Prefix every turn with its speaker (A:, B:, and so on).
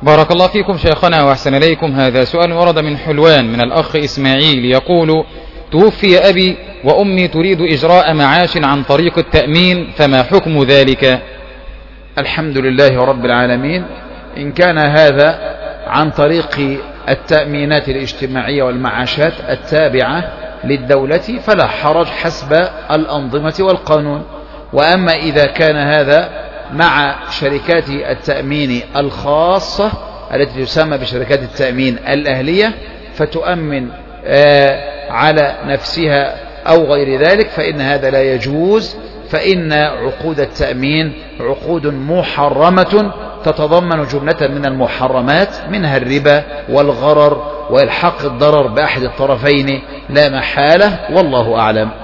A: بارك الله فيكم شيخنا وأحسن إليكم. هذا سؤال ورد من حلوان من الأخ إسماعيل يقول: توفي أبي وأمي تريد إجراء معاش عن طريق التأمين، فما حكم ذلك؟
B: الحمد لله رب العالمين. إن كان هذا عن طريق التأمينات الاجتماعية والمعاشات التابعة للدولة فلا حرج حسب الأنظمة والقانون. وأما إذا كان هذا مع شركات التأمين الخاصة التي تسمى بشركات التأمين الأهلية فتؤمن على نفسها أو غير ذلك، فإن هذا لا يجوز، فإن عقود التأمين عقود محرمة تتضمن جملة من المحرمات، منها الربا والغرر وإلحاق الضرر بأحد الطرفين لا محالة، والله أعلم.